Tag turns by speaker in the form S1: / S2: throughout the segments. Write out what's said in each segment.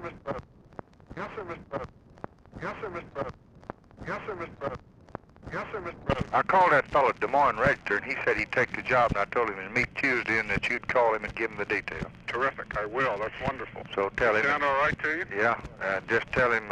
S1: Mr. President. Yes, sir, Mr. President. Yes, sir, Mr. President. Yes, sir, Mr. President. Yes, sir, Mr. President.
S2: I called that fellow Des Moines Register, and he said he'd take the job, and I told him to meet Tuesday and that you'd call him and give him the details.
S1: Terrific. I will. That's wonderful.
S2: So tell him.
S1: Sound all right to you?
S2: Yeah, just tell him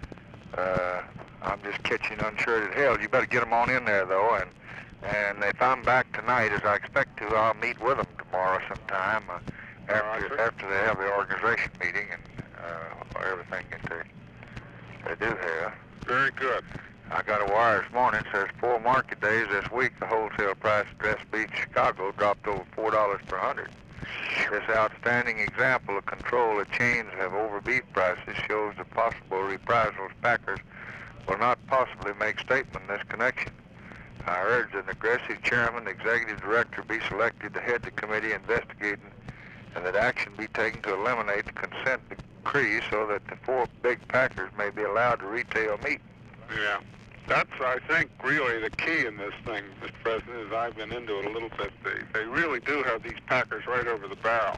S2: I'm just catching unsure as hell. You better get him on in there, though, and if I'm back tonight, as I expect to, I'll meet with them tomorrow sometime after they have the organization meeting and everything that they do have.
S1: Very good.
S2: I got a wire this morning. It says 4 market days this week, the wholesale price of Dress Beef Chicago dropped over $4 per hundred. This outstanding example of control that chains have over beef prices shows the possible reprisals packers will not possibly make statement in this connection. I urge that an aggressive chairman, executive director be selected to head the committee investigating and that action be taken to eliminate the consent decree so that the 4 big packers may be allowed to retail meat.
S1: Yeah. That's, I think, really the key in this thing, Mr. President, as I've been into it a little bit. They really do have these packers right over the barrel.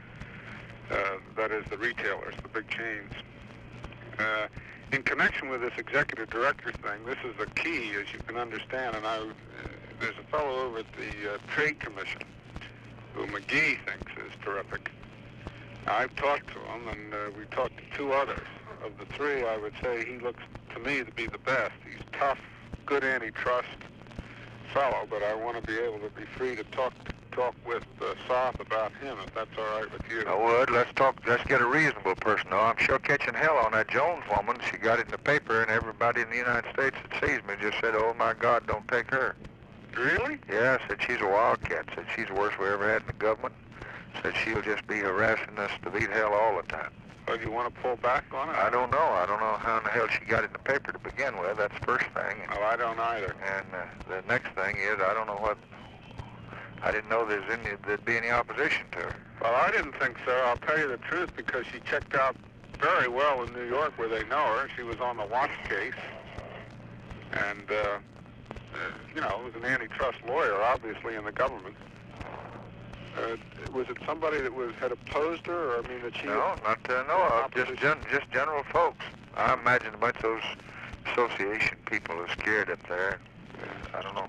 S1: That is, the retailers, the big chains. In connection with this executive director thing, this is the key, as you can understand, and there's a fellow over at the Trade Commission who McGee thinks is terrific. I've talked to him, and we've talked to 2 others. Of the 3, I would say he looks to me to be the best. He's tough, good antitrust fellow, but I want to be able to be free to talk with Soth about him, if that's all right with you.
S2: I would. Let's get a reasonable person, though. I'm sure catching hell on that Jones woman. She got it in the paper, and everybody in the United States that sees me just said, oh, my God, don't take her.
S1: Really?
S2: Yeah, said she's a wildcat. Said she's the worst we ever had in the government. Said she'll just be harassing us to beat hell all the time.
S1: Oh, do you want to pull back on it?
S2: I don't know. I don't know how in the hell she got it in the paper to begin with. That's the first thing.
S1: Oh, I don't either.
S2: And the next thing is, I don't know what... I didn't know there'd be any opposition to her.
S1: Well, I didn't think so. I'll tell you the truth, because she checked out very well in New York, where they know her. She was on the Watts case. And, you know, was an antitrust lawyer, obviously, in the government. Was it somebody that had opposed her, or I mean that she?
S2: No, not to know of. Just general folks. I imagine a bunch of those association people are scared up there. I don't know.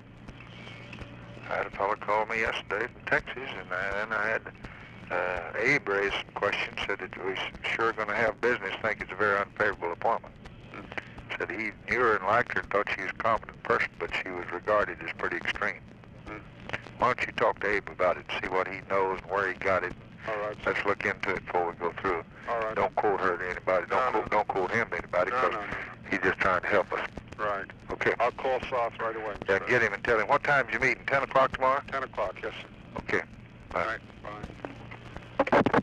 S2: I had a fellow call me yesterday from Texas, and then I had Abe raise some questions. Said that we're sure going to have business. Think it's a very unfavorable appointment. Said he knew her and liked her, and thought she was a competent person, but she was regarded as pretty extreme. Why don't you talk to Abe about it, see what he knows and where he got it.
S1: All right.
S2: Let's look into it before we go through it.
S1: All right.
S2: Don't quote her to anybody. Don't quote him to anybody, because he's just trying to help us.
S1: Right.
S2: Okay.
S1: I'll call Soth right away.
S2: Yeah, get him and tell him. What time is you meeting? 10 o'clock tomorrow?
S1: 10 o'clock, yes, sir.
S2: Okay. Bye.
S1: All right. Bye.